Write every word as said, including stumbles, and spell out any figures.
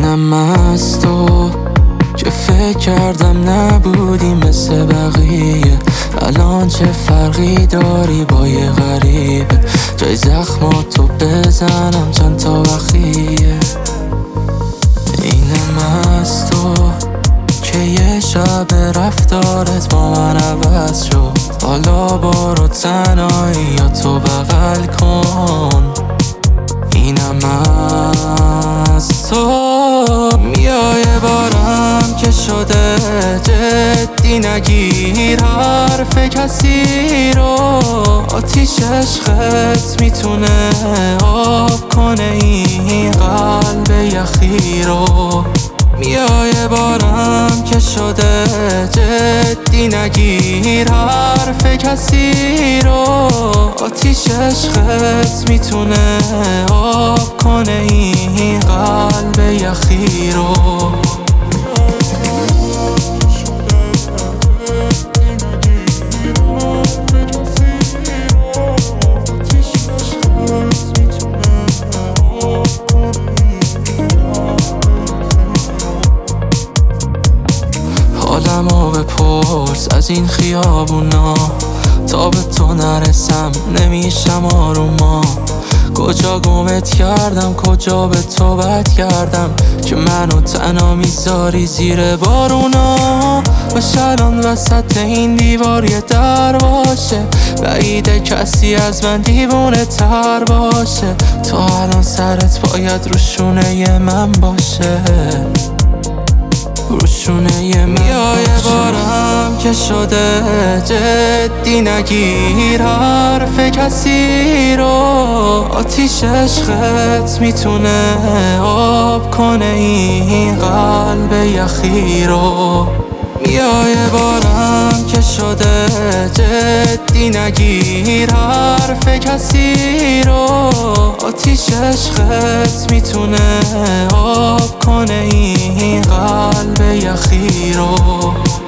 اینم از تو که فکر کردم نبودی مثل بقیه. الان چه فرقی داری با یه غریبه؟ جای زخماتو بزنم چند تا بخیه. اینم از تو که یه شب رفتارت با من عوض شد. حالا برو تنهایی یا تو بغل کن. اینم از تو میای بارم که شده جدی نگیر حرف کسی رو. آتیش عشقت میتونه آب کنه این قلب یخی رو. میای بارم که شده جدی نگیر حرف کسی رو. آتیش عشقت میتونه آب کنه این قلب یخی رو. حالمو بپرس از این خیابونا، تا به تو نرسم نمیشم آروما. کجا گمت کردم کجا به تو بد کردم که منو تنها میذاری زیر بارونا. باش الان وسط این دیوار یه در باشه، بعیده کسی از من دیوونه تر باشه. تا الان سرت باید روشونه من باشه، روشونه یه میای بارم که شده جدی نگیر حرف کسی رو. آتیش عشقت میتونه آب کنه این قلب یخی رو. میای بارم که شده جدی نگیر حرف کسی رو. آتیش عشقت میتونه آب کنه این قلب یخی رو.